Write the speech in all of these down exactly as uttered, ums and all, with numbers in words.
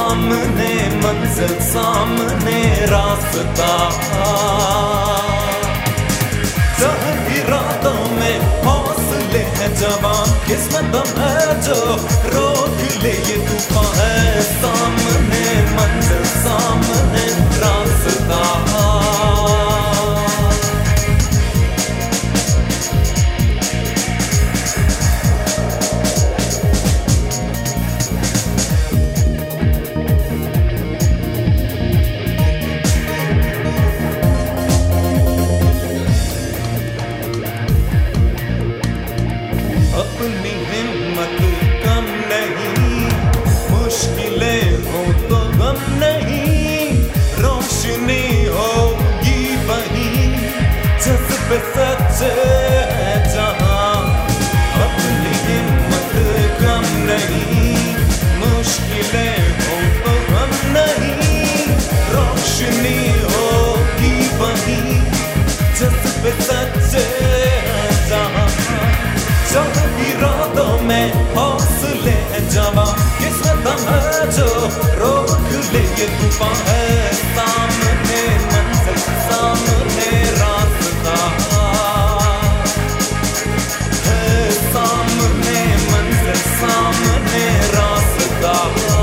सामने मंजिल, सामने रास्ता। चाहे इरादों में हौसले हैं जवान, किस्मत है जो रोक ले ये तूफान है। सामने मंजिल, सामने रास्ता। अपनी हिम्मत कम नहीं, मुश्किलें हो तो गम नहीं, रोशनी होगी वहीं जज्बे सच्चे हैं जहां। अपनी हिम्मत कम नहीं, मुश्किलें हो तो गम नहीं, रोशनी होगी वहीं जज्बे सच्चे हैं जहां। चाहे इरादों में हौसले हैं जवां, किस्मत है जो रोक ले ये तूफान है। सामने मंजिल, सामने रास्ता है। सामने मंजिल, सामने रास्ता।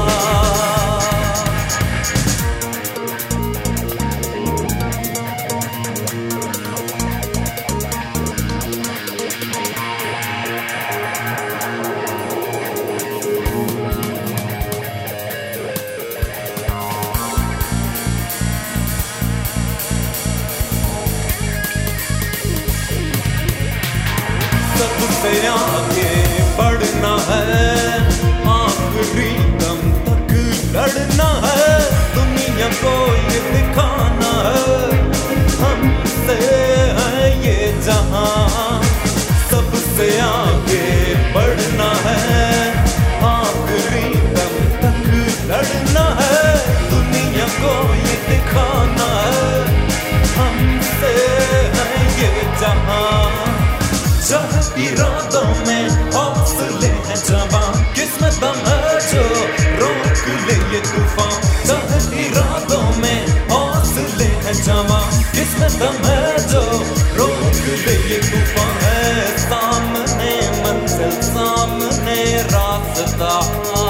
सबसे आगे बढ़ना है, आखिरी दम तक लड़ना है, दुनिया को ये दिखाना है हमसे है ये जहां। सबसे आगे बढ़ना है, आखिरी दम तक लड़ना है, दुनिया को ये दिखाना है हमसे है ये जहां। चाहे इरादों में हौसले हैं जवां, किस्मत है जो रोक ले ये तूफान। चाहे इरादों में हौसले हैं जवां, किस्मत है जो रोक ले ये तूफान है। सामने मंजिल, सामने रास्ता।